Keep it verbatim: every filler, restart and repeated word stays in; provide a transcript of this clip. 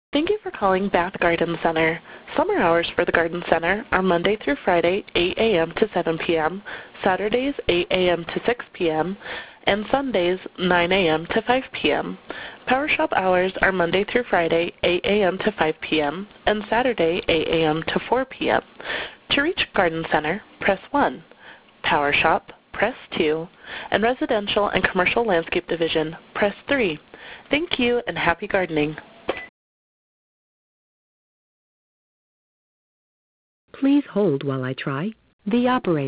Thank you for calling Bath Garden Center. Summer hours for the Garden Center are Monday through Friday, eight a m to seven p m, Saturdays, eight a m to six p m, and Sundays, nine a m to five p m Power Shop hours are Monday through Friday, eight a m to five p m, and Saturday, eight a m to four p m To reach Garden Center, press one. Power Shop, press two. And Residential and Commercial Landscape Division, press three. Thank you and happy gardening. Please hold while I try the operator.